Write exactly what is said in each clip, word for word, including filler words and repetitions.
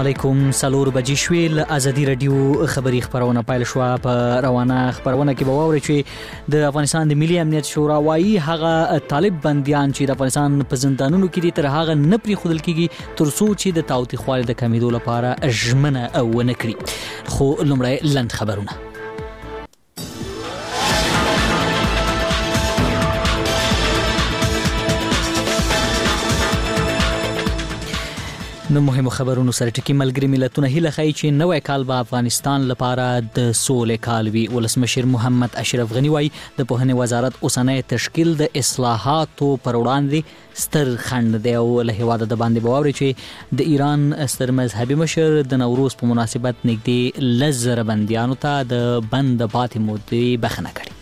علیکم. سلور بجې شوې له ازادي رادیو خبری خبرونه پیل شو. په روانه خبرونه کې به واوري چې د افغانستان د ملي امنیت شورا وايي هغه طالب بنديان چې د افغانستان په زندانونو کې دي تر هغه نه پری خودل کېږي تر څو چې د تاوتریخوالي د کمیدو لپاره ژمنه ونه کړي. خو لومړی لند خبرونه. نو مهمو خبرونو سره ټکی ملګری ملتونه هیله کوي چې نوې کال به افغانستان لپاره د سولې کال وي. ولسمشر محمد اشرف غنی وايي د پوهنې وزارت اوسنۍ تشکیل د اصلاحاتو پر وړاندې ستر خنډ دی او له هیواده د باندې باور چې د ایران ستر مذهبي مشر د نوروز په مناسبت نږدې لزر بنديانو ته د بند پاتې مودې بخښنه کړې.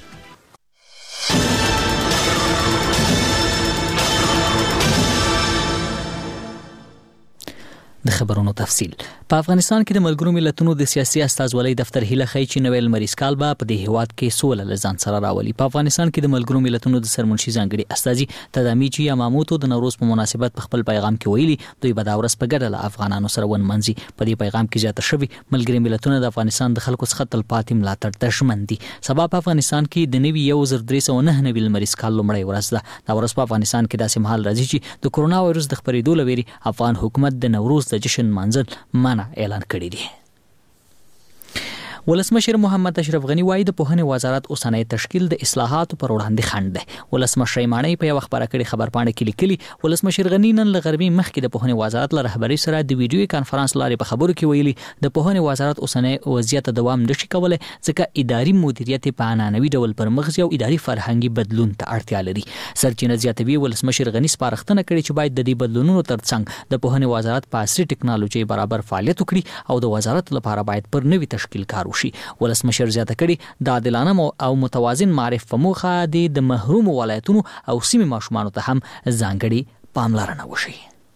د خبرونو تفصیل. په افغانستان کې د ملګرو ملتونو د سیاسي استازولۍ دفتر هیله کوي چې نوې لمریز کال به په دې هیواد کې سوله لزان سره راولي. په افغانستان کې د ملګرو ملتونو د سرمنشي ځانګړي استازي تدامیچی یاماموتو د نوروز په مناسبت په خپل پیغام کې ویلي دوی به دا ورځ په ګډه له افغانانو سره ونمنځي. په دې پیغام کې زیاته شوی ملګري ملتونه د افغانستان د خلکو څخه تلپاتې ملاتړ ته ژمن دي. سبا په افغانستان کې د نوي یو زر درې سوه نهه نوي لمریز کال لومړی ورځ ده. دا ورځ په افغانستان کې داسې مهال راځي چې د کورونا وایرس د خپرېدو لوري افغان حکومت د نوروز د جشن منځل منع اعلان کړی دی. ولسمشر محمد اشرف غنی وايي د پوهنې وزارت اوسنۍ تشکیل د اصلاحاتو پر وړاندې خنډ دی. ولسمشر مانی په یو خبره کړي خبر پاڼه کې لیکلي ولسمشر غنی نن له غربي مخکې د پوهنې وزارت له رهبرۍ سره د ویډیو کانفرنس لارې په خبرو کې ویلي د پوهنې وزارت اوسنۍ وضعیت دوام نشي کولای ځکه اداري مدیریت په عنعنوي ډول پر مغزي او اداري فرهنګي بدلون ته اړتیا لري. سرچینه زیاتوي ولسمشر غنی سپارښتنه کړې چې باید د دې بدلونونو ترڅنګ د پوهنې وزارت په عصري ټکنالوژي برابر فعالیت وکړي او د وزارت لپاره باید پر نوي تشکیل کار وشي. ولسمشر شر زیاته کړي د عادلانه او متوازن معرف په موخه د محروم ولایتونو او سیمې ماشومانو ته هم ځانګړي پاملرنه وشي.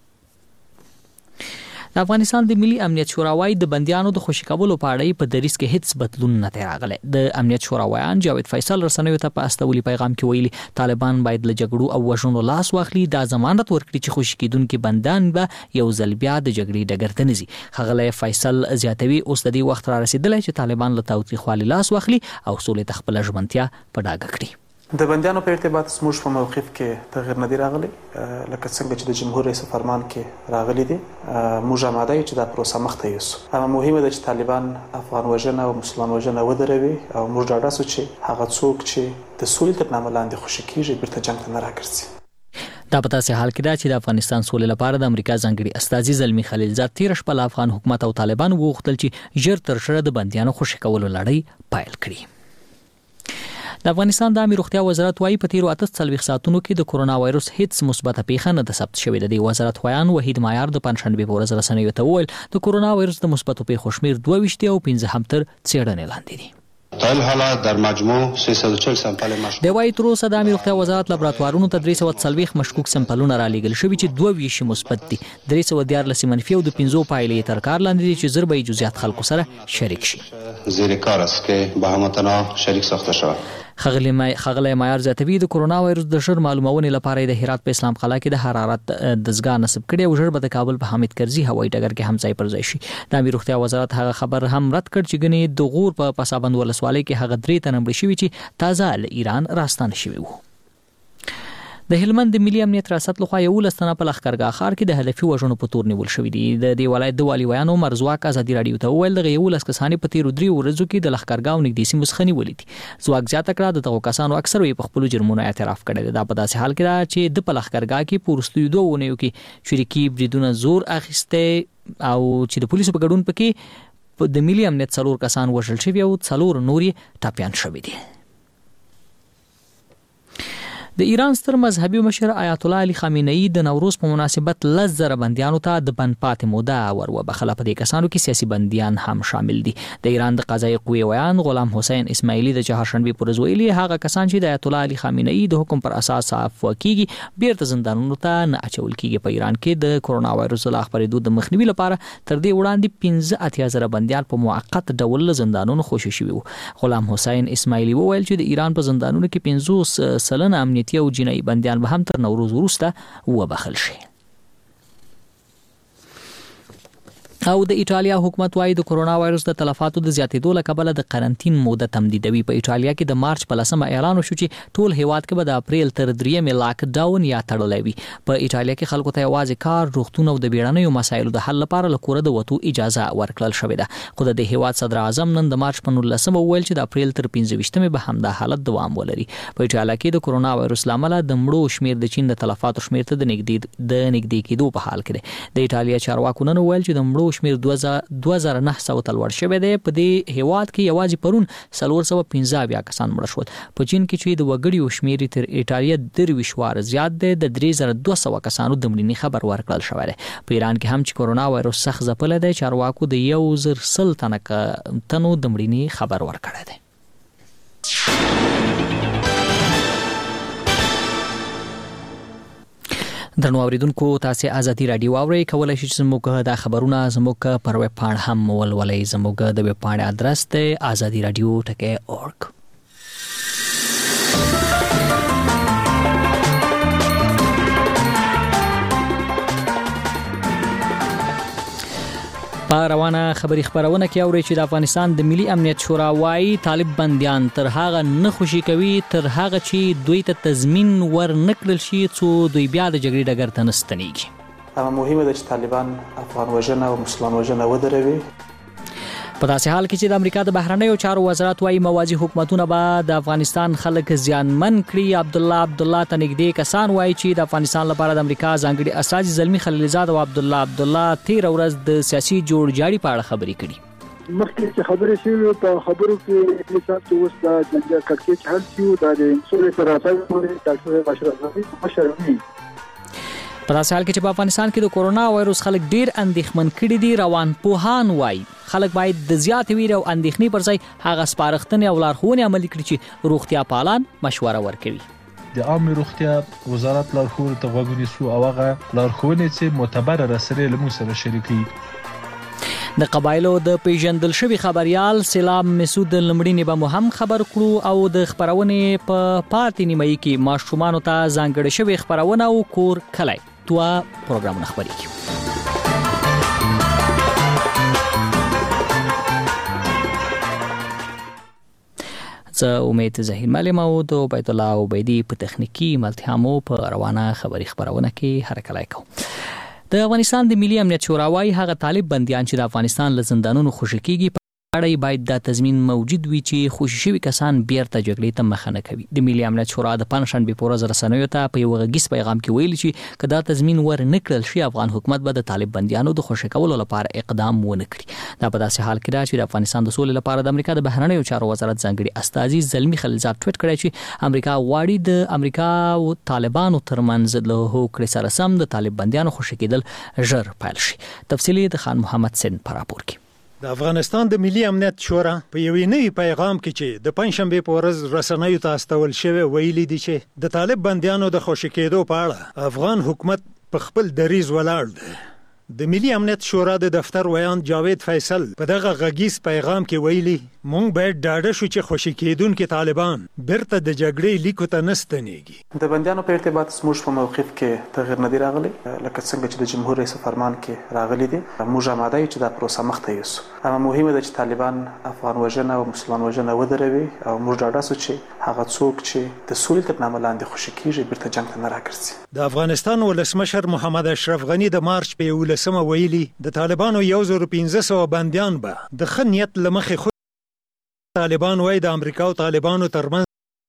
د افغانستان د ملي امنیت شورا وايي د بنديانو د خوشي کولو په اړه په دریس کې هیڅ بدلون نه راغلی. د امنیت شورا وایان جاوید فیصل رسنیو ته په استولي پیغام کې ویلي طالبان باید له جګړو او وژنو لاس واخلي. دا ضمانت ورکړي چې خوشي کیدونکو بندان به یو ځل بیا د جګړې ډګر ته نزي. ښاغلی فیصل زیاتوي اوس د دې وخت را رسیدلی چې طالبان له تاوتریخوالي لاس واخلي او سولې ته خپله ژمنتیا په ډاګه کړي. د بندیانو په ارتباط زموږ په موقف کې تغیر نه دی راغلی لکه څنګه چې د جمهور رئیس فرمان کې راغلی دی. موږ آماده یو چې دا پروسه مخته یوسو. اما مهمه ده چې طالبان افغان وژنه او مسلمان وژنه ودروي او موږ ډاډه سو چې هغه څوک چې د سولې تر نامه لاندې خوشي کیږي بیرته جنګ ته نه راګرځي. دا په تاسې حال کې ده چې د افغانستان سولې لپاره د امریکا ځانګړي استازي زلمی خلیلزاد تیر شپه له افغان حکومت او طالبان وغوښتل چې ژر تر ژره د بندیانو خوشي کولو لړۍ پیل کړي. د افغانستان د عامه روغتیا وزارت وايي په تیرو اته څلوېښت ساعتونو کې د کورونا وایرس هیڅ مثبته پیښه نه ده ثبت شوې. د دې وزارت خویان وحید معیار د پنځشنبه په ورځ رسنیو ته وویل د کورونا وایرس د مثبتو پیښو شمیر دوه ویشت او پنځه هم تر څېړنې لاندې دي. تا این حالت در مجموع سیصد و چهل سمپل مشکوک. د وايي تر اوسه د عامه روغتیا وزارت لابراتوارونو ته درې سوه څلوېښت مشکوک سمپلونه رالیږل شوي چې دوه ویشت مثبت دي. درې سوه دیارلس منفي او د پنځو پایلې تر کار لاندې دي چې زر به جزئیات خلکو سره شریک شي. زیر کار است که به همتنا شریک ساخته شود. خغلی معیار زیاتوي د کورونا وایرس د ژر معلومونې لپاره د هرات په اسلام قلعه کې د حرارت دستګاه نصب کړي او ژر به د کابل په حامد کرزي هوایي ډګر کې هم ځای پر ځای شي. د عامه روغتیا وزارت هغه خبر هم رد کړ چې ګنې د غور په پسابند ولسوالۍ کې هغه درې تنه مړه شوي چې تازه له ایران راستانه شوي وو. د هلمند د ملي امنیت ریاست لخوا یو لستنه په لښکرګاه ښار کې د هدفي وژنو په تور نیول شوي دي. د دې ولایت د والي ویان عمر زواک ازادي راډیو ته وویل دغه یو لس کسانې په تیرو دریو ورځو کې د لښکرګاه او نږدې سیمو څخه نیولي دي. زواک زیاته کړه د دغو کسانو اکثر یې په خپلو جرمونو اعتراف کړی دی. دا په داسې حال کې ده چې د په لښکرګاه کې په وروستیو دوو اونیو کې شریکي بریدونه زور اخیستی او چې د پولیسو په ګډون پکې د ملي امنیت څلور کسان وژل شوي او څلور نور یې ټپیان شوي دي. د ایران ستر مذهبي مشر آیت الله علي خامنه‌ای د نوروز په مناسبت لزر بندیانو ته د بند پاتې موده ور وبخله. په دې کسانو کې سیاسي بندیان هم شامل دي. د ایران د قضایي قوې ویان غلام حسین اسماعیلی د چهارشنبه پر ورځ ویلي هغه کسان چې د آیت الله علي خامنه‌ای د حکم پر اساس عفو کیږي بیرته زندانونو ته نه اچول کیږي. په ایران کې د کورونا وایرس له خپرېدو د مخنیوي لپاره تر دې وړاندې پنځه اتیا زره بندیان په موقت ډول له زندانونو خوشي شوي وو. غلام حسین اسماعیلی وویل چې د ایران په زندانونو کې پنځوس سلنه امنیتي او جنایي بندیان به هم تر نوروز وروسته وبخښل شي. او د ایټالیا حکومت وايي د کرونا وایروس د تلفاتو د زیاتېدو له کبله د قرنټین موده تمدیدوي. په ایټالیا کې د مارچ په لسمه اعلان وشو چې ټول هیواد کې به د اپریل تر دریمې لاک ډاون یا تړلی وي. په ایټالیا کې خلکو ته یوازې کار، روغتون او د بیړنیو مسایلو د حل لپاره له کوره د وتو اجازه ورکړل شوې ده. خو د هیواد صدر اعظم نن د مارچ په نولسمه وویل چې د اپریل تر پنځه ویشتمې به همدا حالت دوام ولري. په ایټالیا کې د کرونا وایروس لامل د مړو شمیر د چین د تلفاتو شمیر ته د نږدې د نږدې کېدو په حال کې دی. د ایټالیا چارواکو نن وویل چې د مړو شمیر دوه زره نه سوه تلوړ شوی دی. په دې هیواد کې یوازې پرون څلور سوه پنځه اویا کسان مړه شول. په چین کې چې د وګړیو شمیر تر ایټالیا درویشت واره زیات دی، د درې زره دوه سوه کسانو د مړینې خبر ورکړل شوی دی. په ایران کې هم چې کرونا وایروس سخت ځپلی دی، چارواکو د یو زر سل تنه تنو د مړینې خبر ورکړی دی. درنو اوریدونکو، تاسو ازادي رادیو اورئ. کولای شئ چې زموږ د خبرونه زموږ پر ویب پاڼه هم ولولئ. زموږ د ویب پاڼې ادرس دی azadi radio dot org. په روانه خبري خبرونه کې اوري چې د افغانستان د ملي امنیت شورا وايي طالب بنديان تر هغه نه خوشي کوي تر هغه چې دوی ته تضمین ور نکړل شي څو دوی بیا د جګړې ډګر ته نستنیږي. اما مهمه ده چې طالبان افغان وژنه او مسلمان وژنه ودروي. په داسې حال کې چې د امریکا د بهرنیو چارو وزارت وايي موازي حکومتونه به د افغانستان خلک زیانمن کړي. عبد الله عبد الله ته نږدې کسان وايي چې د افغانستان لپاره د امریکا ځانګړي استازي زلمی خلیلزاد او عبد الله عبد الله تیر ورځ د سیاسي جوړجاړي په اړه خبرې کړي. مخکې چې خبرې شوې په خبرو کې مثال چې اوس د جنجال کړکېچ حل شي دا د مسؤل سره راځي ډاکټر بشر افغاني مشرونی. په داسې حال کې چې په افغانستان کې د کرونا وایروس خلک ډیر اندېښمن کړي دي. روان پوهان وايي خلک باید د زیات ویره او اندېښنې پر ځای هغه سپارښتنې او لارښوونې عملي کړي چې روغتیا پالان مشوره ورکوي. د عامه روغتیا وزارت لارښوونې ته غوږ ونیسو او هغه لارښوونې چې معتبره رسنۍ له موږ سره شریکوي. د قبایلو د پیژندل شوی خبريال سلام مسعود لمړینې به مو هم خبر کړو او د خبرونې په پاتې نیمه کې ماشومان ته ځانګړي شوی خبرونه او کور کلی توا پروګرامونه خبرېږي. زه امید زهیر معلم او د بیت الله عبیدی په تخنیکی ملتیامو په روانه خبري خبرونه کې هرکلی کوم. د افغانستان د ملي امنیت شورا وايي هغه طالب بنديان چې د افغانستان له زندانونو خوشي کیږي اړای باید د تضمین موجود وي چې خوشي شوي کسان بیرته جګړې ته مخه نه کوي. د ملي امنیت شورا د پنځشنبې په ورځ رسنیو ته په یو غږیز پیغام کې ویلي چې کدا تضمین ور نه کړل شي افغان حکومت به د طالب بنديانو د خوشي کولو لپاره اقدام ونه کړي. دا په داسې حال کې ده چې د افغانستان د سولې لپاره د امریکا د بهرنیو چارو وزارت ځانګړي استازي زلمی خلیلزاد ټویټ کړی چې امریکا غواړي د امریکا او طالبانو ترمنځ له هوکړې سره سم د طالب بنديانو خوشي کېدل ژر پیل شي. تفصیلی د خان محمد سن پر راپور کې. د افغانستان د ملي امنیت شورا په یوې نوې پیغام کې چې د پنځشنبې په ورځ رسنیو ته استول شوی ویلي دي چې د طالب بنديانو د خوشي کېدو په اړه افغان حکومت په خپل دریز ولاړ دی. د ملي امنیت شورا د دفتر ویان جاوید فیصل په دغه غږیز پیغام کې ویلي مونږ باید ډاډه شو چې خوشي کېدونکي طالبان بیرته د جګړې لیکو ته نستنیږي. د بندیانو په ارتباط زموږ په موقف کې تغیر نه دی راغلی لکه څنګه چې د جمهور رئیس فرمان کې راغلی دی. موږ آماده یو چې دا پروسه مخته یوسو. اما مهمه ده چې طالبان افغان وژنه او مسلمان وژنه ودروي او موږ ډاډه سو چې هغه څوک چې د سولې تر نامه لاندې خوشي کیږي بیرته جنگ ته نه راګرځي. د افغانستان ولسمشر محمد اشرف غنی د مارچ په ولسمه ویلي د طالبانو یو زر پنځه سوه بندیان به د ښه نیت له مخې طالبان وايي د امریکا او طالبانو ترمنځ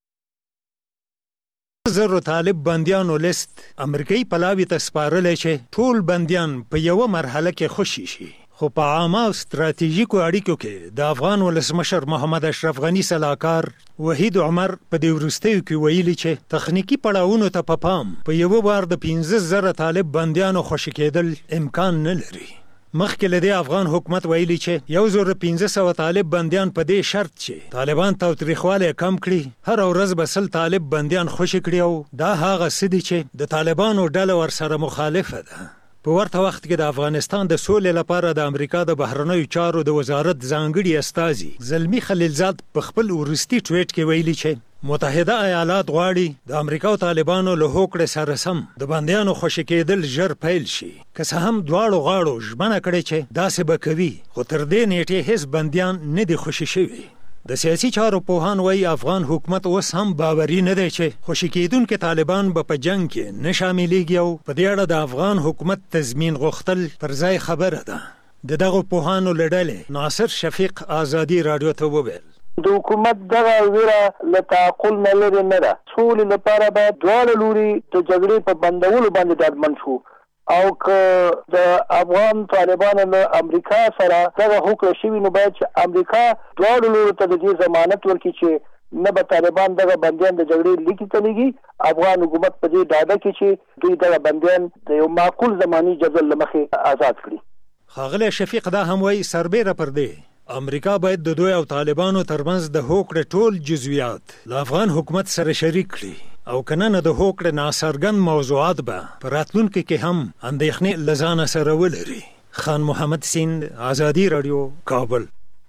زر طالب بندیانو لیست امریکایي پلاوي ته سپارلی چې ټول بندیان په یوه مرحله کې خوشي شي. خو په عامه او ستراتیژیکو اړیکو کې د افغان ولسمشر محمد اشرف غنی سلاکار وحید عمر په دې وروستیو کې ویلي چې تخنیکي پړاوونو ته په پام په یوه بار د پنځه زره طالب بندیانو خوشي کېدل امکان نه لري. مخکې له دې افغان حکومت ویلي چې یو زر پنځه سوه طالب بندیان په دې شرط چې طالبان تاوتریخوالی کم کړي هر ورځ به سل طالب بندیان خوشي کړي او دا هغه څه دي چې د طالبانو ډله ورسره مخالفه ده. په ورته وخت کې د افغانستان د سولې لپاره د امریکا د بهرنیو چارو د وزارت ځانګړي استازي زلمی خلیلزاد په خپل وروستي ټویټ کې ویلي چې متحده ایالات غواړي د امریکا او طالبانو له هوکړې سره سم د بندیانو خوشي کېدل ژر پیل شي. که څه هم دواړو غاړو ژمنه کړې چې داسې به کوي، خو تر دې نیټې هیڅ بندیان نه دي خوشي شوي. د سیاسي چارو پوهان وایي افغان حکومت اوس هم باوري نه دی چې خوشي کېدونکي طالبان به په جنگ کې نه شاملېږي او په دې اړه د افغان حکومت تضمین غوښتل پر ځای خبره ده. د دغه پوهانو له ډلې ناصر شفیق آزادي راډیو ته وویل د حکومت دغه ویره له تعقل نه لرې نه ده. سولې لپاره باید دواړه لوري د جګړې په بندولو باندې ډاډمن شو او که د افغان طالبانو له امریکا سره دغه هوکړه شوي نو باید چې امریکا دواړو لورو ته د دې ضمانت ورکړي چې نه به طالبان دغه بندیان د جګړې لیکي ته لېږي. افغان حکومت په دې ډاډه کې چې دوی دغه بندیان د یو معقول زماني جدول له مخې آزاد کړي. ښاغلی شفیق دا هم وایي سربیره پر دې امریکا باید د دوی او طالبانو ترمنځ د هوکړې ټول جزئیات له افغان حکومت سره شریک کړي او کنه نه د هوکړې ناڅرګند موضوعات به په راتلونکي کې هم اندېښنې له ځانه سره ولري. خان محمد سیند، آزادي راډیو، کابل.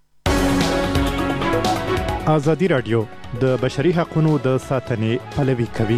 آزادي راډیو د بشري حقوقو د ساتنې پلوي کوي.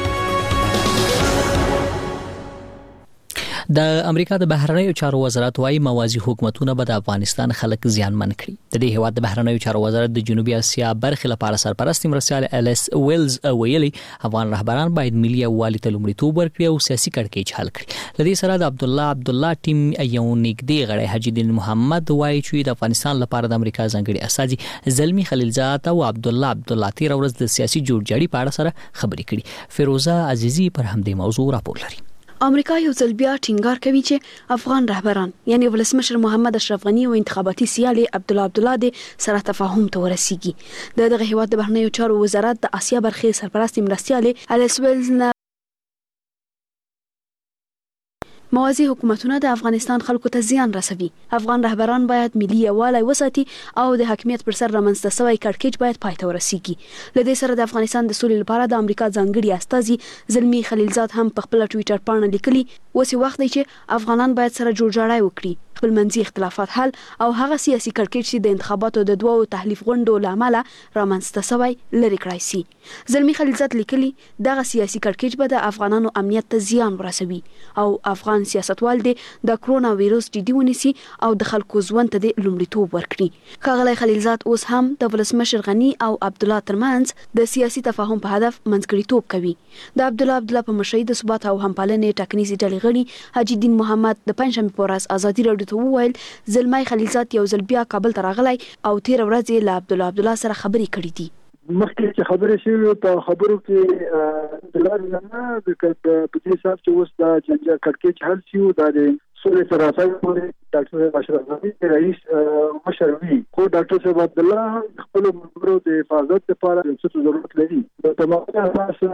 د امریکا د بهرنیو چارو وزارت وايي موازي حکومتونه به د افغانستان خلک زیانمن کړي. د دې هیواد د بهرنیو چارو وزارت د جنوبي اسیا برخې لپاره سرپرست مرستیال الیس ویلز ویلي افغان رهبران باید ملي یووالي ته لومړیتوب ورکړي او سیاسي کړکېچ حل کړي. لدې سره د عبد الله عبد الله ټیم یو نږدې غړی حجی الدین محمد وايي چې د افغانستان لپاره د امریکا ځانګړي استازي زلمی خلیلزاد او عبد الله عبد الله تیر ورځ د سیاسي جوړجاړي په اړه سره خبرې کړي. فیروزه عزیزی پر همدې موضوع راپور لري. امریکا یو ځل بیا ټینګار کوي چې افغان رهبران یعنی ولسمشر محمد اشرف غنی او انتخاباتي سیالي عبد الله عبد الله د سره تفاهم ته ورسیږي. د دغه هیواد د بهرنیو چارو وزارت د اسیا برخې سرپرست مرستیال الیس ویلز موازي حکومتونه د افغانستان خلکو ته زیان رسوي. افغان رهبران باید ملي یووالی وساتي او د حاکمیت پر سر رامنځته شوی کړکېچ باید پای ته ورسیږي. له دې سره د افغانستان د سولې لپاره د امریکا ځانګړي استازي زلمی خلیلزاد هم په خپل ټوئیټر باندې لیکلي اوس وخت دی چې افغانان باید سره جوړجاړی وکړي، خپل منځي اختلافات حل او هغه سیاسي کړکېچ چې د انتخاباتو د دوو تحلیف غونډو لامل رامنځته شوی لري کړای شي. زلمی خلیلزاد لیکلي دغه سیاسي کړکېچ به د افغانانو امنیت ته زیان ورسوي او افغان سیاستوال دي د کرونا وایروس جدي ونیسي او د خلکو ژوند ته د لومړیتوب ورکړي. ښاغلی خلیلزاد اوس هم د ولسمشر غنی او عبد الله ترمنځ د سیاسي تفاهم په هدف منځګړیتوب کوي. د عبد الله عبد الله په مشرۍ د ثبات او همپالنې ټاکنیزې ډلې غړي حجی الدین محمد د پنځمې په ورځ ازادي راډیو ته وویل زلمی خلیلزاد یو ځل بیا کابل ته راغلی او تیر ورځ له عبد الله عبد الله سره خبرې کړې دي. مخکې چې خبرې شوې په خبرو کې د لارې نه د په دې حساب چې اوس د جنجال کړکېچ حل شي او د سولې سره راځي ډاکټر بشیر افغاني رئیس مشر وی خو ډاکټر صاحب عبد الله خپل ملګرو د حفاظت لپاره څه ضرورت لري. د تمام اساس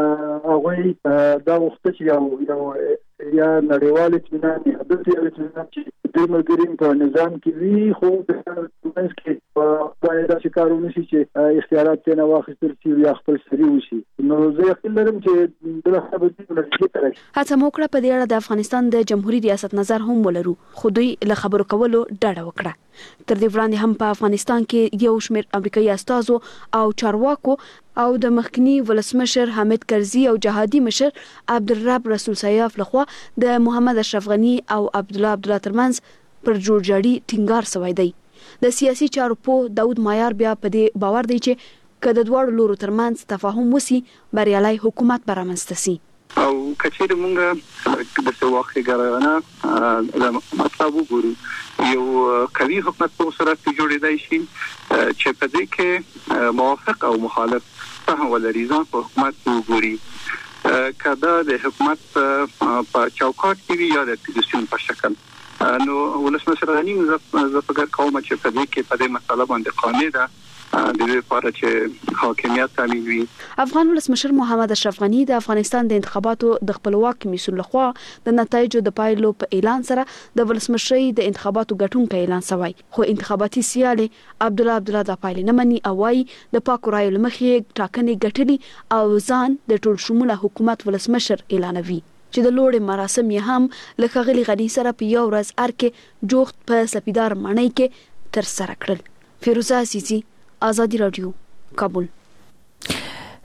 هغه دا وخت چې یو یو یا نړیوال اطمینان یا د دې اطمینان چې د ملګرین په نظام کې وی خو د پولیس کې باید چې کارونه شي چې اختیارات نه واخیستل شي یا خپل سری وشي. نو زه یقین لرم چې د خبرې لږه ترې هڅه موکړه په دې اړه د افغانستان د جمهوریت ریاست نظر هم ولرو خو دوی له خبرو کولو ډډه وکړه. تر دې وړاندې هم په افغانستان کې یو شمېر امریکایي استازو او چارواکو او د مخکنی ولسمشر حامد کرزي او جهادي مشر عبدالرب رسول سیاف لخوا د محمد اشرف غنی او عبد الله عبد الله ترمنځ پر جوړجاړي ټینګار شوی دی. د سیاسي چارو په داود مایار بیا په دې باور دی چې کله د دوړو لورو ترمنځ تفاهم وسی بریالي حکومت برامنځته شي. او کچېر مونږ د سواخي ګرانه د مطلب وګورو یو قوي حکومت په سره جوړېدای شي چې په دې کې موافق او مخالف فهم ولري ځان په حکومت وګوري کدا د حکومت په چوکاټ کې یا د اپوزیشن په شکل نو ولسمشر غنی زه فکر کوم چې په دې کې په دې مسله باندې قانع ده د دې لپاره چې حاکمیت تامین وي. افغان ولسمشر محمد اشرف غنی د افغانستان د انتخاباتو د خپلواک کمیسیون لخوا د نتایجو د پایلو په اعلان سره د ولسمشرۍ د انتخاباتو ګټونکو اعلان شوی خو انتخاباتي سیالي عبد الله عبد الله د پایلې نه مني او وايي د پاکو رایو لمخې ټاکنې ګټلي او ځان د ټول شموله حکومت ولسمشر اعلانوي چې د لوړې مراسم یې هم له ښاغلي غني سره په یو ورځ ارکه جوخت په سپیدار ماڼۍ کې تر سره کړل. فیروزه عزیزی، آزادی رادیو، کابل.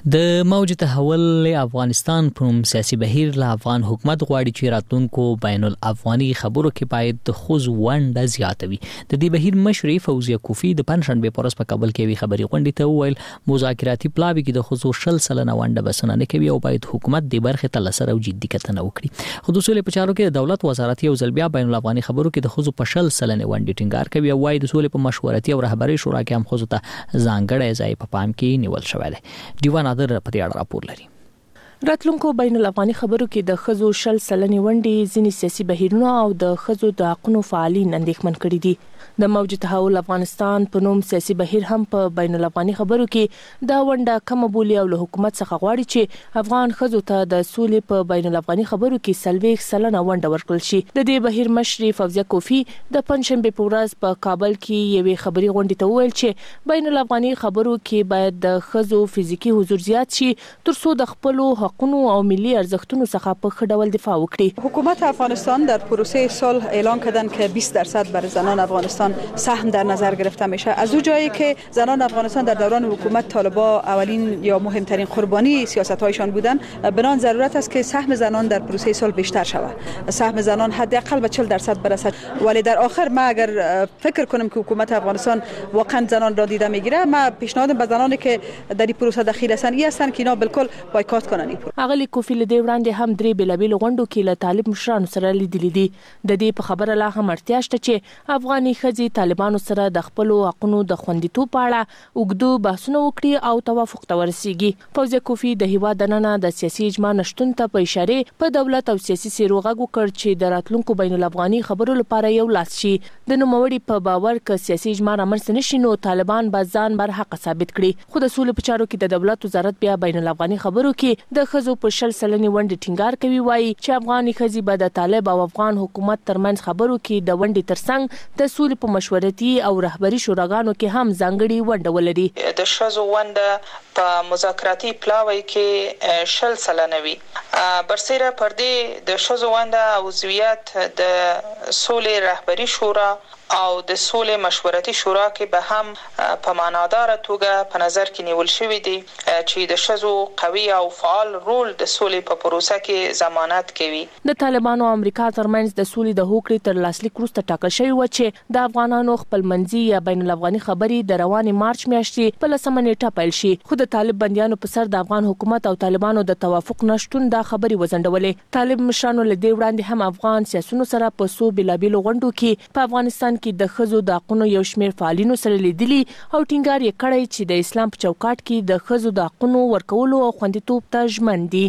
د موج تحول افغانستان په سیاسي بهیر له افغان حکومت غواړي چې راتلونکو بین الافغاني خبرو کې باید د خوځ ونډه زیاتوي. د دې بهیر مشري فوزیه کوفی د پنځشنبه پورس په کابل کې وی خبري غونډې ته وویل مذاکراتي پلاوی کې د خوځو شل سلنه ونډه بسنه نه کوي او باید حکومت د برخه تلسره او جدي کتنه وکړي. خو د سولې په چارو کې د دولت وزارت یو ځل بیا بین الافغاني خبرو کې د خوځو په شل سلنه ونډه ټینګار کوي او وايي د سولې په مشورتي او رهبري شورا کې هم خوځو ته ځانګړی ځای په پام کې نیول شوی دی. دیوان ادر په دې اړه راپور لري. راتلونکو بین الافغاني خبرو کې د خزو شل سلنې ونډې ځینې سیاسي بهیرونه او د خزو د حقوقو فعالین اندېښمن کړي دي. د موج تحول افغانستان په نوم سیاسي بهیر هم په بین الافغاني خبرو کې دا ونډه کم بولی او له حکومت څخه غواړي چې افغان خزو ته د سولې په بین الافغاني خبرو کې سلويخ سلنه ونډه ورکړل شي. د دې بهیر مشري فوزیه کوفی د پنځشنبه په ورځ په کابل کې یوې خبري غونډې ته وویل چې بین الافغاني خبرو کې باید د خزو فزیکی حضور زیات شي ترڅو د خپل حقوقو او ملي ارزښتونو څخه په ښه ډول دفاع وکړي. حکومت افغانستان در پروسه صلح اعلان کردن که بیست درصد برای زنان افغانستان سهم در نظر گرفته میشه. از اون جایی که زنان افغانستان در دوران حکومت طالبان اولین یا مهمترین قربانی سیاست‌هایشان بودن، بنان ضرورت است که سهم زنان در پروسه صلح بیشتر شود. سهم زنان حداقل به چهل درصد برسد. ولی در آخر ما اگر فکر کنم که حکومت افغانستان واقعا زنان را دیده میگیره، ما پیشنهاد به زنانی که در این پروسه دخیل هستند این هستند که اینا بالکل بایکاټ کنن. اغلی کوفی له دې وړاندې هم درې بېلابېلو غونډو کې له طالب مشرانو سره لیدلي دي. د دې په خبره لا هم اړتیا شته چې افغاني ښځې طالبانو سره د خپلو حقونو د خوندیتوب په اړه اوږدو بحثونه وکړي او توافق ته ورسیږي. فوزیه کوفی د هیواد دننه د سیاسي اجماع نشټون ته په اشاره په دولت او سیاسي سیرو غږ وکړ چې د راتلونکو بین الافغاني خبرو لپاره یو لاس شي. د نوموړي په باور ک سیاسي اجماع رامنځته نشي نو طالبان به ځان بر حق ثابت کړي. خو د سولې په چارو کې د دولت وزارت بیا بین الافغاني خبرو کې د خزو په شل سلنې ونډه ټینګار کوي. وایي چې افغاني ښځې به د طالب او افغان حکومت ترمنځ خبرو کې د ونډې ترڅنګ د سولې په مشورتي او رهبري شوراګانو کې هم ځانګړي ونډه ولري. د ښځو ونډه په مذاکراتي پلاوی کې شل سلنه وي. برسیره پر دې د ښځو ونډه عضویت د سولې رهبري شورا او د سولې مشورتي شورا کې به هم په معنادار توګه په نظر کې نیول شوی دی چې د ښځو قوي او فعال رول د سولې په پروسه کې ضمانت کوي. د طالبانو او امریکا ترمنځ د سولې د هوکړې تر لاسلیک وروسته ټاکل شوی و چې د افغانانو خپلمنځي یا بین الافغاني خبرې د روانې مارچ میاشتې په لسمه نیټه پیل شي. خو د طالب بندیانو په سر د افغان حکومت او طالبانو د توافق نشټون دا خبرې وزندولې. طالب مشرانو له دې وړاندې هم افغان سیاسيونو سره په سو بېلابېلو غونډو کې په افغانستان کې د خزو د حقوقو یو شمېر فعالینو سره لیدلي او ټینګار یې کړی چې د اسلام په چوکاټ کې د خزو د حقوقو ورکولو او خوندیتوب ته ژمن دي.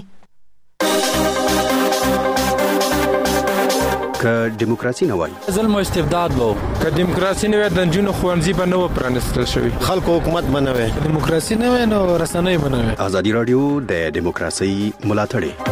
که دیموکراسي نه وای ظلم او استبداد وو، که دیموکراسي نه وای د جنونو خوانزي به نه پرانستل شوی، خلکو حکومت بنوي، دیموکراسي نه وای نو رسنۍ بنوي. ازادي رادیو د دیموکراسي ملاتړ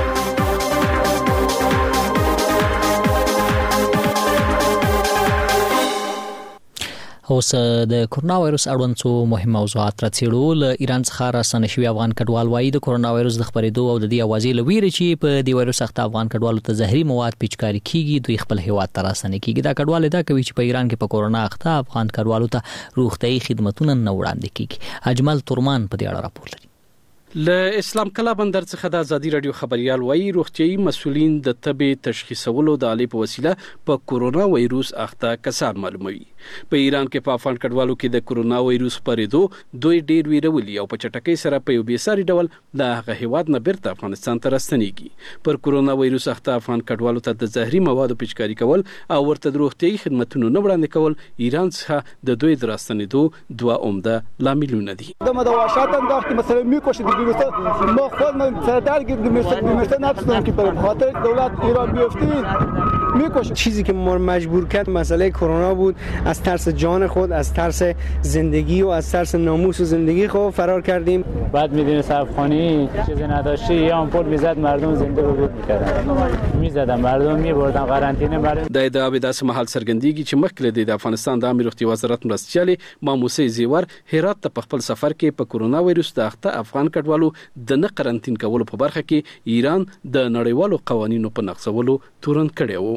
اوس د کرونا وایروس اړوند څو مهم موضوعات راڅېړو. له ایران څخه راستنه شوي افغان کډوال وایي د کرونا وایروس د خپرېدو او د دې اوازې له ویرې چې په دې وایروس اخته افغان کډوالو ته زهري مواد پیچکاري کیږي دوی خپل هیواد ته راستنه کیږي. دا کډوال دا کوي چې په ایران کې په کرونا اخته افغان کډوالو ته روغتيایي خدماتونه نه وړاندې کیږي. اجمل ترمان په دې اړه راپور لري. له اسلام کلا بندر څخه د ازادي رادیو خبريال وایي روغتيایي مسولین د تبې تشخیصولو د آلې په وسیله په کورونا وایروس اخته کسان معلوموي. په ایران کې په افغان کډوالو کې د کورونا وایروس پرېدو دوی ډېر ویرولي او په چټکۍ سره په یو بېساري ډول د هغه هیواد نه بیرته افغانستان ته راستنېږي. پر کورونا وایروس اخته افغان کډوالو ته د زهري موادو پیچکاري کول او ورته د روغتيایي خدماتونو نه وړاندې کول ایران څخه د دوی د راستنېدو دوه عمده لاملونه دي. ما دواشات انداخت مثلا میکشه بیمارستان ما خود من سردرگیر بیمارستان نتونستم که برم خاطر دولت ایران بیفتی میکشه. چیزی که ما مجبور کرد مسئله کرونا بود. از ترس جان خود، از ترس زندگی و از ترس ناموس و زندگی خود فرار کردیم. بعد میدونست افغانی چیزی نداشتی یا آمپول میزد مردم زنده رو بود میکردن میزدن مردم میبردن قرنطینه مردم. د ادعا به داسې محل سرګندېږي چې مخکې د افغانستان د عامه روغتیا وزارت مرستیالې ماموسي زیور هرات ته په خپل سفر کې په کورونا وایروس د اخته افغان کډوالو د نه قرنطین کولو په برخه کې ایران د نړیوالو قوانینو په نقضولو تورن کړی وو.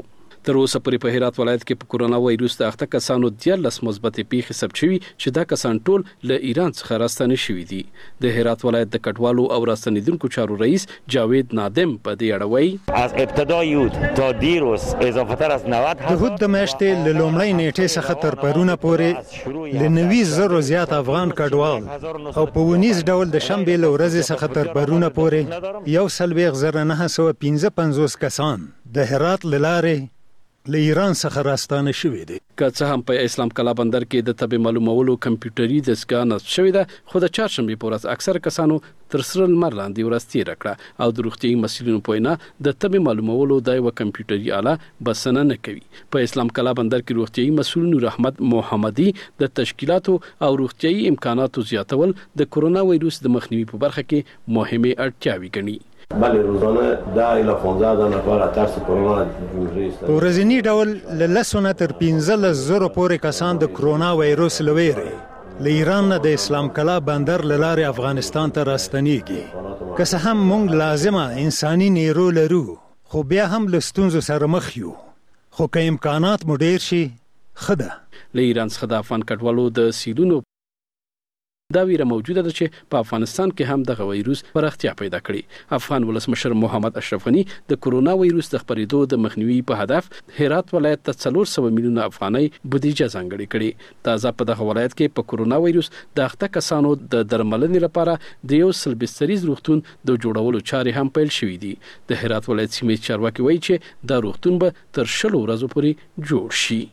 تر اوسه پورې په هرات ولایت کې په کورونا وایروس د اخته کسانو دیارلس مثبتې پیښې ثبت شوي چې دا کسان ټول له ایران څخه راستنه شوي دي. د هرات ولایت د کډوالو او راستنیدونکو چارو رئیس جاوید نادم په دې اړه وایي از ابتدای یود تا دیروز اضافه تر از نود د هود د میاشتې له لومړۍ نیټې څخه تر پرونه پورې له نوي زرو زیات افغان کډوال او په ونیز ډول د شنبې له ورځې څخه تر پرونه پورې یو څلوېښت زره نهه سوه پنځه پنځوس کسان د هرات له لارې له ایران څخه راستانه شوي دي. که څه هم په اسلام کلا بندر کې د تبې معلومولو کمپیوټري دستګاه نصب شوې ده، خو د چهارشنبې په ورځ اکثره کسانو تر سره لمر لاندې ورځ تېره کړه او د روغتیایي مسؤلینو په وینا د تبې معلومولو دا یوه کمپیوټري آله بسنه نه کوي. په اسلام کلا بندر کې روغتیایي مسؤل نور احمد محمدي د تشکیلاتو او روغتیایي امکاناتو زیاتول د کورونا وایروس د مخنیوي په برخه کې مهمه اړتیاوې ګڼي. بله روزانه ده الی پانزده نفر ترس کرونا جمهوری است. په ورځني ډول له لسو نه تر پنځلس زرو پورې کسان د کرونا وایروس له ویرې له ایران نه د اسلام کلا بندر له لارې افغانستان ته راستنیږي. که څه هم موږ لازمه انساني نیرو لرو، خو بیا هم له ستونزو سره مخ یو، خو که امکانات مو ډیر شي ښه ده. له ایران څخه د افغان کډوالو د سیلونو دا ویره موجوده ده چې په افغانستان کې هم دغه وایروس پراختیا پیدا کړي. افغان ولسمشر محمد اشرف غنی د کورونا وایروس د خپرېدو د مخنیوي په هدف هرات ولایت ته څلور سوه میلیونه افغانۍ بودیجه ځانګړې کړې. تازه په دغه ولایت کې په کورونا وایروس د اخته کسانو د درملنې لپاره د یو سل بستریز روغتون د جوړولو چارې هم پیل شوې دي. د هرات ولایت سیمې چارواکي وایي چې دا روغتون به تر شلو ورځو پورې جوړ شي.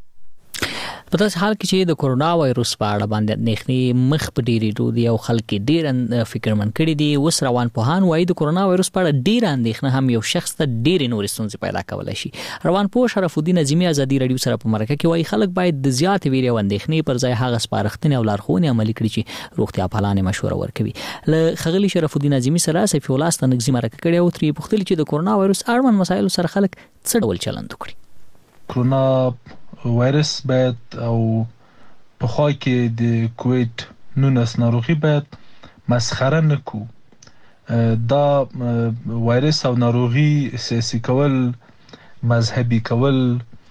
په داسې حال کې چې د کورونا وایروس په اړه باندې اندېښنې مخ په ډېرېدو دي او خلک ډېر فکرمن کړي دي. اوس روانپوهان وایي د کورونا وایروس په اړه ډېره اندېښنه هم یو شخص ته ډېرې نورې ستونزې پیدا کولی شي. روانپوه شرف الدین عظیمي ازادي راډیو سره په مرکه کې وایي خلک باید د زیاتې ویرې او اندېښنې پر ځای هغه سپارښتنې او لارښوونې عملي کړي چې روغتیا پالانې مشوره ورکوي. له ښاغلي شرف الدین عظیمي سره سیفي الله ستانکزي مرکه کړې او ترې پوښتلي چې د کورونا وایروس اړوند مسایلو سره خلک څه ډول چلند وکړي. کورونا وایرس باید او په خوا کې د کووید نولس ناروغي باید مسخره نه کو. دا وایرس او ناروغي سیاسي کول، مذهبي کول،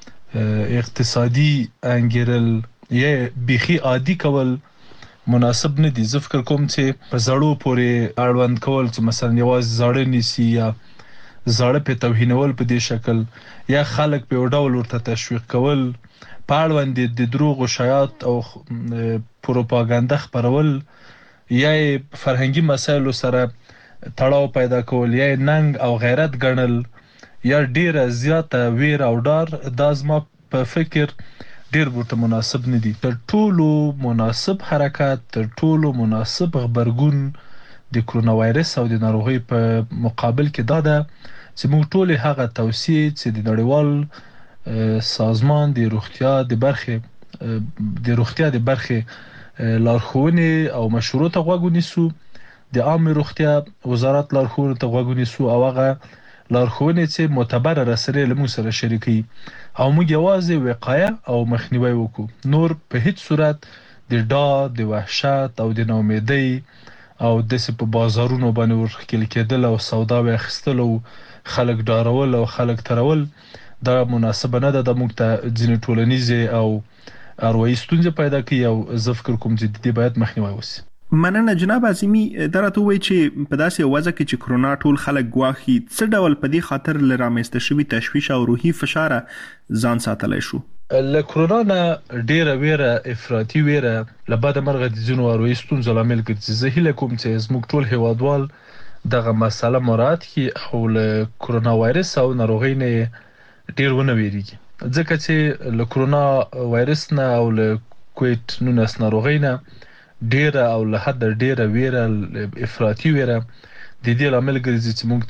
اقتصادي انګیرل یا بیخي عادي کول مناسب نه دي. زه فکر کوم چې په زړو پورې اړوند کول چې مثلا یوازې زاړه نیسي یا زاړه په توهینول په دې شکل یا خلک په ډول ورته تشویق کول، په اړوند د دروغ او شایعات او پروپاګاندا خپرول یا فرهنګي مسایلو سره تړاو پیدا کول یا ننګ او غیرت ګڼل یا ډیره زیاته ویر او ډار، دا زما په فکر ډیر ورته مناسب نه دي. تر ټولو مناسب حرکت، تر ټولو مناسب خبرګون د کورونا وایرس او د ناروغۍ په مقابل کې دا ده چې موږ ټول هغه توصیې چې د نړیوال سازمان د روغتیا د برخې د روغتیا د برخې لارښوونې او مشورو ته غوږ ونیسو، د عامه روغتیا وزارت لارښوونو ته غوږ ونیسو او هغه لارښوونې چې معتبره رسنۍ له موږ سره شریکوي او موږ یوازې وقایه او مخنیوی وکړو. نور په هیڅ صورت د ډار، د وحشت او د ناامیدۍ او داسې په بازارونو باندې ورښکل کېدل او سودا واخیستل او خلک ډارول او خلک ترول دا مناسبه نه ده. د موږ ته ځینې ټولنیزې او اروایي ستونزې پیدا کوي او زه فکر کوم چې د دې باید مخنیوی وشي. مننه جناب عظیمي. دا راته وایي چې په داسې یو وضع کې چې کرونا ټول خلک ګواښي، څه ډول په دې خاطر له رامنځته شوي تشویش او روحي فشاره ځان ساتلی شو؟ له کرونا نه ډیره ویره، افراطي ویره له بده مرغه د ځینو اروایي ستونزو لامل ګرځي. زه هیله کوم چې زموږ ټول هیوادوال دغه مسله مراعات کړي او له کرونا وایرس او ناروغۍ نه ډیر ونه ویریږي، ځکه چې له کرونا وایرس نه او له کووید نولس ناروغۍ نه ډیره او له حده ډیره ویره، افراطي ویره د دې لامل ګرځي چې موږ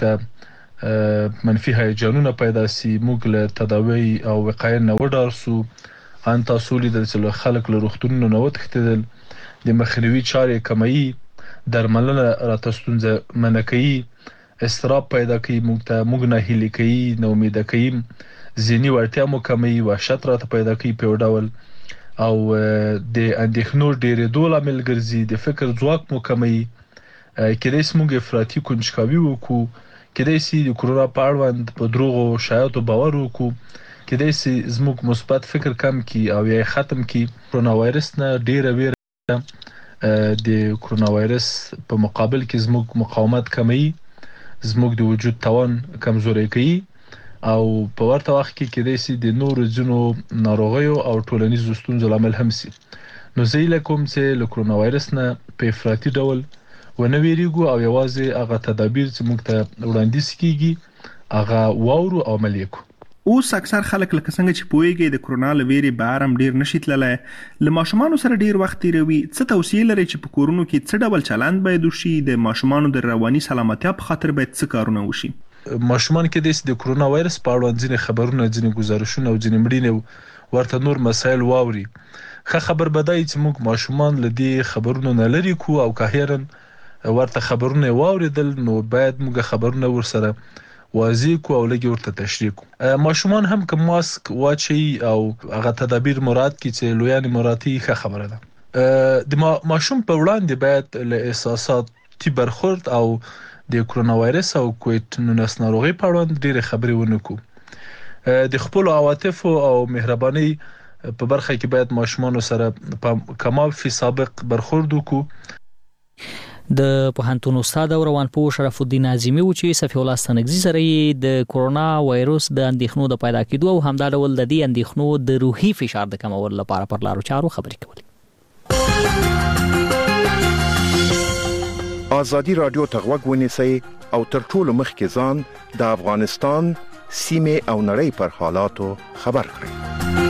ته منفي هیجانونه پیدا سي، موږ له تداوی او وقایې نه وډار سو. ان تاسو لیدل چې خلک له روغتونونو نه وتښتېدل، د مخنیوي چارې کموي، درملنه راته ستونزه منع کوي، اضطراب پیدا کوي، موږ ته موږ نه هیلې کوي، نه امیده کوي، ذهني وړتیا مو کموي، وحشت راته پیدا کوي په یو ډول او د اندېښنو ډېرېدو لامل ګرځي، د فکر ځواک مو کموي. کېدای شي موږ افراطي کنجکاوي وکړو، کېدای شي د کرونا په اړوند په دروغو شایعاتو باور وکړو، کېدای شي زموږ مثبت فکر کم کی او یا ختم کی. کرونا وایرس نه ډیره ویره د کرونا وایرس په مقابل کې زموږ مقاومت کموي، زموږ د وجود توان کمزوري کوي او په ورته وخت کې کېدای شي د نورو ځینو ناروغیو او ټولنیزو ستونزو لامل هم شي. نو زه یې کوم چې له کرونا وایرس نه په افراطي ډول ونه ویریږو او یوازې هغه تدابیر چې موږ ته وړاندیز کیږي هغه واورو او عملي کړو. اوس اکثر خلک لکه څنګه چې پوهیږي د کرونا لویری بهر هم ډیر نشي تللی، له ماشومانو سره ډیر وخت تیروي. څه توصیه لري چې په کورونو کې څه ډول چلند باید وشي؟ د ماشومانو د رواني سلامتیا په خاطر باید څه کارونه وشي؟ ماشومان کې د کرونا وایرس په اړه ځینې خبرونه، ځینې گزارشونه او ځینې مړینې ورته نور مسایل واوري. ښه خبر بدای چې موږ ماشومان له دې خبرونو نه لري کو او کاهیرن ورته خبرونه واوریدل نو باید موږ خبرونه ورسره واضح کو او لګي ورته تشریح کو. ماشومان هم که ماسک واچي او هغه تدابیر مراد کی چې لویان مراتي ښه خبره ده. د ماشوم په وړاندې باید له احساساتي برخورد او د کرونا وایرس او کووید نولس ناروغي په اړه ډېر خبرې ونه کو. د خپل عواطف او مهرباني په برخه کې باید ماشومان سره په کمال فی سابق برخورد وکړو. د پوهنتون استاد او روانپوه شرف الدین اعظمي و چې صفی الله ستنګزي سره د کرونا وایرس د اندېښنو د پیدا کېدو او همدا ډول د دې اندېښنو د روحي فشار د کمولو لپاره پر لارو چارو خبرې کولې. ازادي رادیو ته غوږ ونیسئ او تر ټولو مخکې ځان د افغانستان سیمه او نړۍ پر حالاتو خبر کړئ.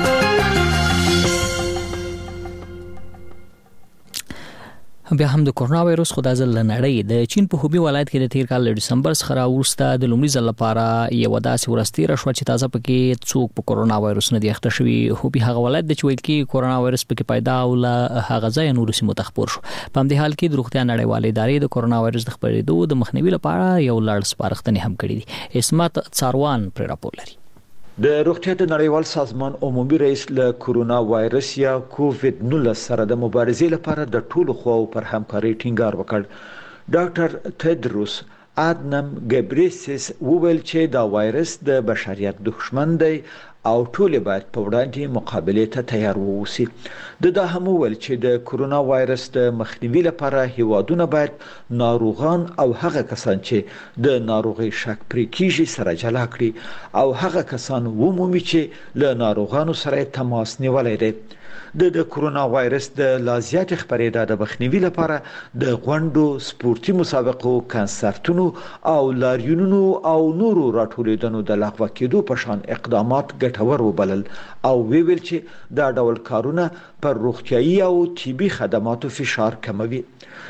بیا هم د کرونا وایرس خو د ځل نړۍ د چین په هوبي ولایت کې د تیر کال د دسمبر څخه راوسته د لومړي ځل لپاره یو داسې ورستي راشو چې تازه پکې څوک په کرونا وایرس نه دی اخته شوی. هوبي هغه ولایت د چویل کې کرونا وایرس پکې پیدا او له هغه ځای نور سیمو تخپور شو. په همدې حال کې د روغتیا نړیوالې ادارې د کرونا وایرس د خپرېدو د مخنیوي لپاره یو لړ سپارښتنې هم کړې دي. اسمت څاروان پر راپور لري. د روغتیا د نړیوال سازمان عمومي رئیس له کرونا وایرس یا کووید نولس سره د مبارزې لپاره د ټولو خواو پر همکارۍ ټینګار وکړ. ډاکټر تدروس ادنم ګبریسس وویل چې دا وایرس د بشریت دښمن دی او ټول باید په وړاندې مقابله ته تیار ووسی. د دا هم ویل چې د کرونا وایرس د مخنیوي لپاره هیوادونه باید ناروغان او هغه کسان چې د ناروغي شک پرې کیږي سره جلا کړي او هغه کسان ومومي چې له ناروغانو سره تماس نیولای دي. د د کرونا وایرس د لازیات خبرېدا د مخنیوي لپاره د غونډو، سپورتي مسابقو، کنسرتونو او لاریونونو او نورو راټولېدنو د لغوه کېدو په شان اقدامات ګټور وبلل او ویل چې دا ډول کارونه پر روغتيایي او طبي خدماتو فشار کموي.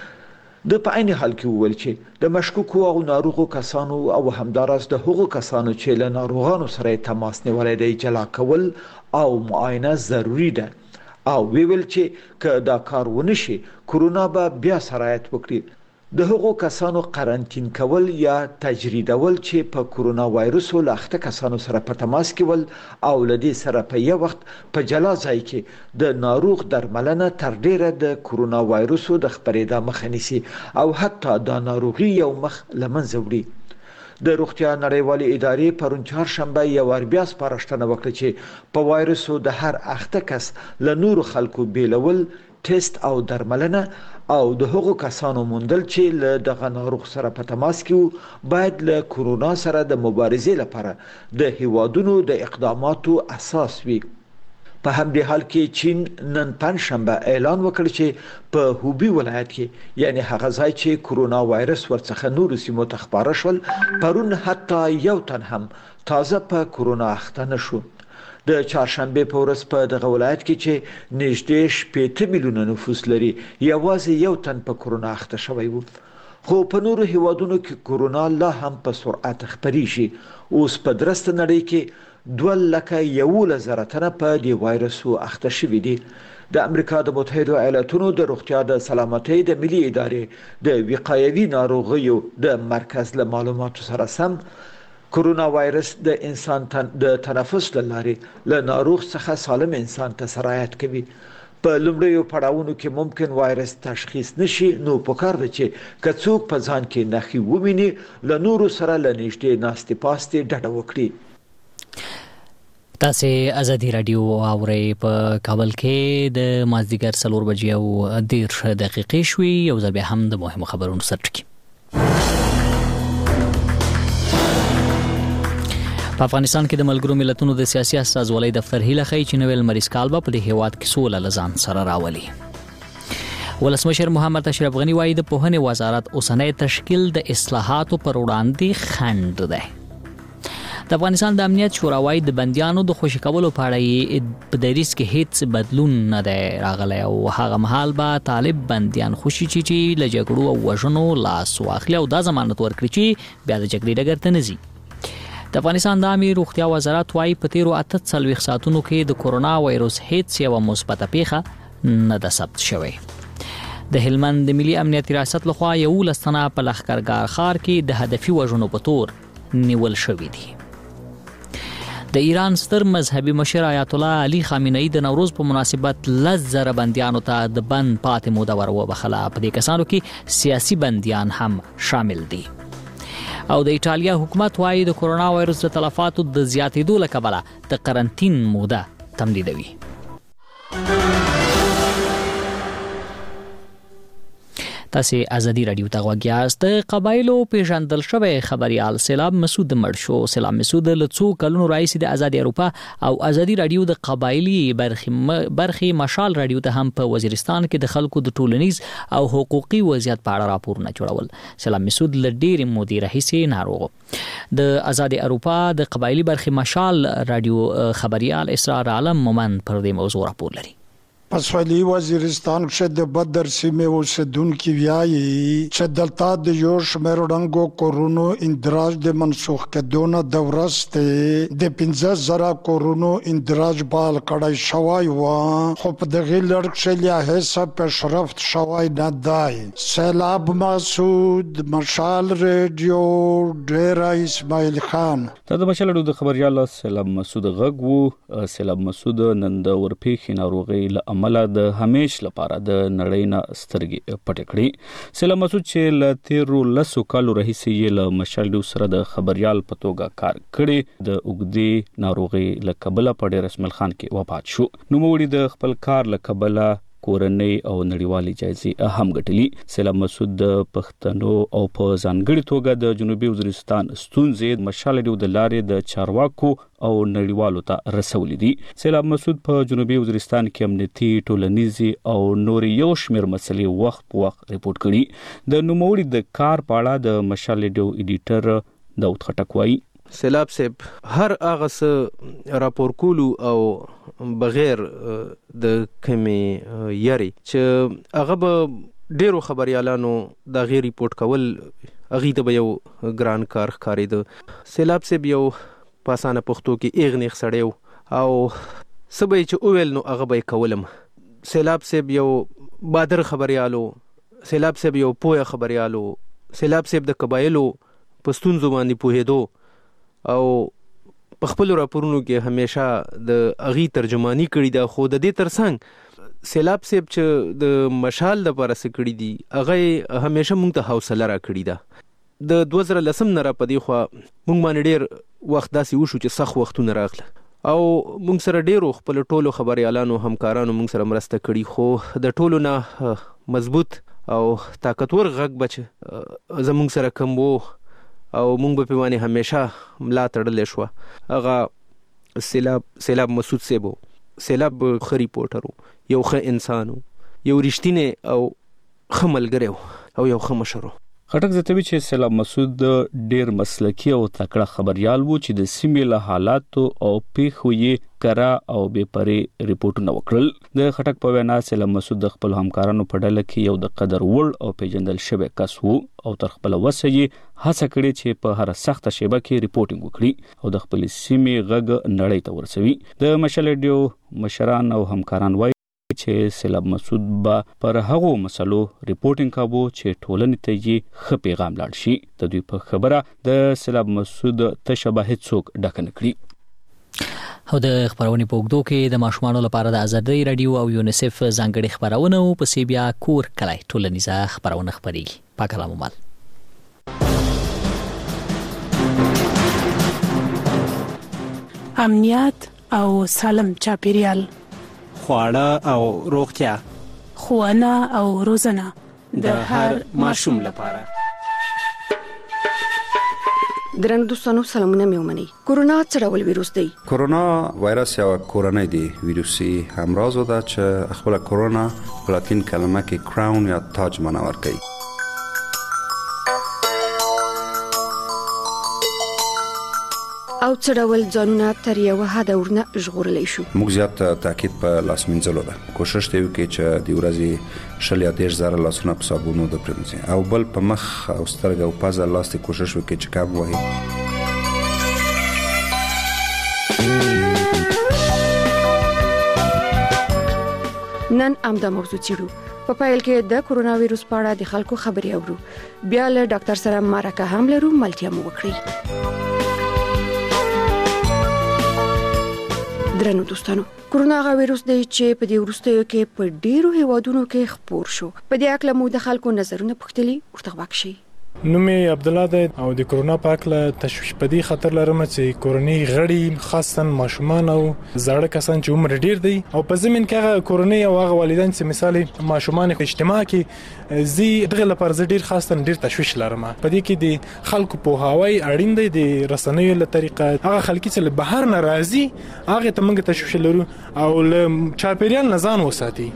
د په عین حال کې ویل چې د مشکوکو او ناروغو کسانو او همدارس د هغو کسانو چې له ناروغانو سره تماس نیولای دی جلا کول او معاینه ضروری ده او ویل چې که دا کار ونشي کرونا به بیا سرایت وکړي. د هغو کسانو قرنټین کول یا تجریدول چې په کرونا وایرس ولخته کسانو سره په تماس کې ول او لدی سره په یو وخت په جلا ځای کې د ناروغ درملنه تر ډیره د کرونا وایرس د خبرېدا مخه نیسي او حتی د ناروغي یو مخ لمنځه وړي. د روغتیا نړیوالې ادارې پرون چهارشنبه یو ور بیا سپارښتنه وکړه چې په وایرسو د هر اخته کس له نورو خلکو بیلول، ټیسټ او درملنه او د هغو کسانو موندل چې له دغه ناروغ سره په تماس کې باید له کرونا سره د مبارزې لپاره د هیوادونو د اقداماتو اساس وي. په همدې حال کې چین نن پنځشنبه اعلان وکړ چې په هوبي ولایت کې یعنی هغه ځای چې کرونا وایرس ورڅخه نور سیمو ته خپاره شول پرون حتی یو تن هم تازه په کرونا اخته نشو. د چهارشنبه په ورځ په دغه ولایت کې چې نږدې شپږ میلیونه نفوس لري یوازې یو تن په کرونا اخته شوی و. خو په نورو هیوادونو کې کرونا لا هم په سرعت خپریږي. اوس په درسته نړۍ کې دوه لکه یو زره تنه په دې وایرسو اخته شوي دي. د امریکا د متحده ایالاتونو د روغتیا د سلامتۍ د ملي ادارې د وقایوي ناروغیو د مرکز له معلوماتو سره سم کرونا وایرس د انسان تن د تنفس لارې له ناروغ څخه سالم انسان ته سرایت کوي. په لومړیو پړاوونو کې ممکن وایرس تشخیص نشي نو پکار دی چې کڅوک په ځان کې نخي وویني له نورو سره له نږدې ناستې پاستې ډډه وکړي. تاسو ازادي رادیو اورئ په کابل کې د مازدیګر څلور بجې او دېرش دقیقې شوي یو ځل بیا هم د مهمو خبرونو سرټکی. په افغانستان کې د ملګرو ملتونو د سیاسي استازولۍ دفتر هیله کوي چې نوې لمریز کال به په دې هیواد کې سوله لزان سره راولي. ولسمشر محمد اشرف غنی وایي د پوهنې وزارت اوسنۍ تشکیل د اصلاحاتو پر وړاندې خنډ دی. د افغانستان د امنیت شورا وایي د بندیانو د خوشي کولو په اړه په دریځ کې هیڅ بدلون نه دی راغلی او هغه مهال به طالب بندیان خوشي چې له جګړو او وژنو لاس واخلي او دا ضمانت ورکړي چې بیا د جګړې ډګر ته نه ځي. د افغانستان د عامه روغتیا وزارت وایي په تیرو اته څلوېښت ساعتونو کې د کورونا وایروس هیڅ یوه مثبته پیښه نه ده ثبت شوې. د هلمند د ملي امنیت ریاست لخوا یولس تنه په لښکرګاه ښار کې د هدفي وژنو په تور نیول شوي دي. د ایران ستر مذهبي مشر آیت الله علي خامنه‌ای د نوروز په مناسبت لس زره بندیانو ته د بند پاتې موده وروبخله. په دې کسانو کې سیاسي بندیان هم شامل دي. او د ایټالیا حکومت وايي د کورونا وایروس د تلفاتو د زیاتېدو له کبله د قرنطین موده تمدیدوي. تاسو ازادي رادیو ته غوږ یاست. د قبایلو پیژندل شوی خبريال سیلاب مسعود مړ شو. سیلاب مسعود له څو کلونو راځي د ازادي اروپا او ازادي رادیو د قبایلی برخي برخي مشال رادیو ته هم په وزیرستان کې د خلکو د ټولنیز او حقوقي وضعیت په اړه راپورونه جوړول. سیلاب مسعود له ډېر مودې راهیسې ناروغ. د ازادي اروپا د قبایلی برخي مشال رادیو خبريال اسرار عالم مومند پر دې موضوع راپور لري. پسولی وزیرستان کې د بدر سیمه اوسیدونکو ویایي چې دلته د یو شمېر وړاندو کورونو اندراج د منسوخ کېدونه د ورسته د پنځه زره کورونو اندراج بال کړای شوی و خو په دغه لړ کې لا هیڅ پیشرفت شوی نه دی. سیلاب مسعود مشال رادیو ډیر اسماعیل خان. دا د مشال رادیو د خبريال سیلاب مسعود غږ وو. سیلاب مسعود نن د ورپېښې ناروغي له عمله د همیش لپاره د نړۍ نه سترګې پټې کړې. سیلاب مسعود چې له تیرو لسو کالو راهیسې له مشال رادیو سره د خبريال په توګه کار کړی د اوږدې ناروغي له کبله په ډېر اسماعیل خان کې وفات شو. نوموړي د خپل کار له کبله کورنۍ او نړیوالي جایزې هم ګټلي. سیلاب مسعود د پښتنو او په ځانګړي توګه د جنوبي وزیرستان ستونزې مشال رادیو د لارې د چارواکو او نړیوالو ته رسولې دي. سیلاب مسعود په جنوبي وزیرستان کې امنیتي ټولنیزي او نور یو شمېر مسلې وخت په وخت ریپورت کړي. د نوموړي د کار په اړه د مشال رادیو ایډیټر داود خټک وایي سیلاب صاحب هر هغه څه راپور کولو او بغیر د کمې یاري چې هغه به ډیرو خبريالانو د غیر ریپورت کول هغه ته به یو ګران کار ښکارېده. سیلاب صاحب یو پاسانه پښتو کې ایغنیخ سړیو او سبې چې اوول نو هغه به کولم. سیلاب صاحب یو بادر خبريالو، سیلاب صاحب یو پوهه خبريالو، سیلاب صاحب د قبایلو پښتون زبانی پوهېدو او په خپل راپورونو کې همیشه د اغي ترجمانی کړی دا. خو د دې ترڅنګ سیلاب صاحب چې د مشال د لپاره سکړی دي هغه همیشه مونږ ته حوصله را کړی دا. د دوه زره لسم نه را پدې خو مونږ باندې ډېر وخت داسې وشو چې سخت وختونه راغله او مونږ سره ډېرو خپل ټولو خبريالانو همکارانو مونږ سره مرسته کړي. خو د ټولو نه مضبوط او طاقتور غږ بچ زمونږ سره کم وو او مونږ په پیوانه همیشه ملا تړلې شو. هغه سیلاب سیلاب مسعود سیبو سیلاب خري پورټرو یو ښه انسانو، یو رښتینی او خملګریو او یو خمشرو. خټک زتوی چې سیلاب مسعود ډیر مسلکی او تکړه خبريال وو چې د سیمې له حالاتو او پیښو یې کرا او بې پرې ریپورتونه وکړل. د خټک په وینا سیلاب مسعود د خپل همکارانو په ډله کې یو د قدر وړ او پیژندل شوی کس وو او تر خپل وسه یې هڅه کړې چې په هر سخته شیبه کې ریپورتینګ وکړي او د خپل سیمې غږ نړۍ ته ورسوي. د مشال رادیو مشران او همکاران وایي چې سیلاب مسعود با پر هغو مسلو ریپورتینګ کاوه چې ټولنې ته یې ښه پیغام لاړ شي. د دوی په خبره د سیلاب مسعود تشبه هیڅوک ډک نه کړي. او د خبرونې په اوږدو کې د ماشومانو لپاره د ازادي رادیو او یونیسف ځانګړي خبرونه او په سی بیا کور کلای ټولنیزه خبرونه خبريږي. پاک کلام مال. امنیت او سالم چاپیریال، خواړه او روغتیا، ښوونه او روزنه د هر ماشوم لپاره. درنو دوستانو سلامونه مې ومنئ. کورونا څه ډول ویروس دی؟ کورونا وایرس یو کورنۍ دی ویروسي همراز ده چې خپل کورونا په لاتین کلمه کې کراون یا تاج معنا ورکوي. او څه ډول ځانونه تر یو حد ورنه ژغورلی شو؟ موږ زیات تاکید په لاس مینځلو ده. کوشش دی وکړي چې د ورځې شل یا دېرش زره لاسونه په صابون د پرېمنځي او بل په مخ او سترګه او پزه لاس ته کوشش وکړي چې کم وهي. نن امدا موضوع چیرو. په پایل کې د کورونا وایروس په اړه د خلکو خبري اورو. بیا له ډاکټر سره مرکه هم لرو، ملتیا مو وکړي. درنو دوستانو، کورونا غا وایروس دی چې په دې وروستیو کې په ډیرو هیوادونو کې خپور شو. په دې اړه مو د خلکو نظرونه پوښتلي، ورته واکشي. نومي عبد الله دی او د کورونا په اړه تشویش پدې خطر لرم چې کوروني غړي خاصا ماشومان او زاړه کسان چې عمر ډیر دی او په زمين کې کوروني او هغه والدین چې مثالي ماشومان په اجتماع کې زی دغه لپاره ډیر خاصا ډیر تشویش لرم. په دې کې د خلکو په هواي اړین دی د رسنیو له طریقه هغه خلک چې بهر ناراضي هغه ته موږ تشویش لرو او له چاپیریال نزان وساتي.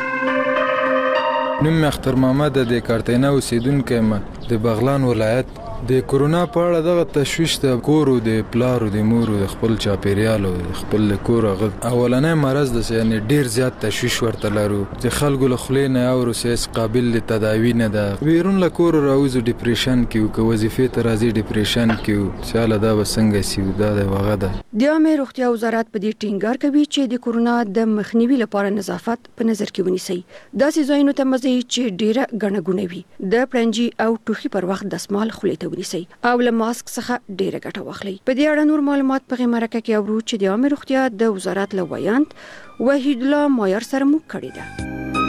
نوم اختر محمد د کارتینا اوسیدونکو یم د بغلان ولایت. د کورونا په اړه دغه تشویش د کورو د پلارو د مورو د خپل چاپیریال او خپل کور غو اولنې مرز د یعنی ډیر زیات تشویش ورته لرو. د خلکو له خلې نه او روسیس قابل لتداوی نه ده. بیرون له کور راوځو ډیپریشن کې او وظیفې ته راځي ډیپریشن کې چې دا وسنګ سی دا د وغه ده. د عامه روغتیا وزارت په دې ټینګار کوي چې د کورونا د مخنیوي لپاره نظافت په نظر کې ونیسي. داسې ځایونو ته مزي چې ډیره غنغونه وي د پرنجي او ټوخي پر وخت دسمال خولې ته ونیسي او له ماسک څخه ډیره ګټه واخلي. په دې اړه نور معلومات په مرکه کې اورو چې د عامه روغتیا د وزارت له ویاند وحید الله مایر سره مو کړی ده.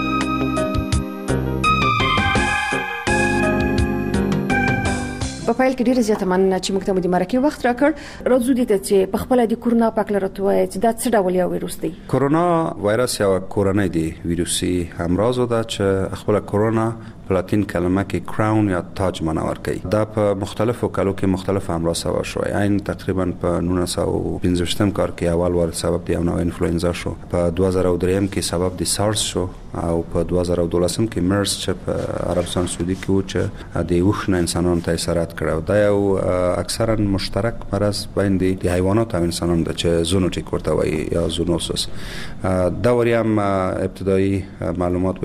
په پایل کې ډیره زیاته مننه چې موږ ته د مرکه وخت راکړ. راځو دې ته چې په خپل د کورونا په اړه راټوي چې دا څه ډول یو وایروس دی. کورونا وایرس یو کورنۍ دی ویروسي همراز ده چې خپل کورونا په لاتین کلمه کې کراون یا تاج معنا ورکوي. دا په مختلفو کلو کې مختلف امراض سبب شوی. عین تقریبا په نولس سوه او پنځوستم کال کې اول ور سبب دی یو نوع انفلوئنزا شو. په دوه زره او درې کې سبب دی سارس شو او په دوه زره او دولسم کې مرس چې په عربستان سعودي کې و چې د وښنه انسانانو ته اثرات کړو. دا یو اکثرا مشترک مرض بین د حیوانات او انسانانو د چې زونوټیک ورته وایي یا زونوسس. دا وریم ابتدایي معلومات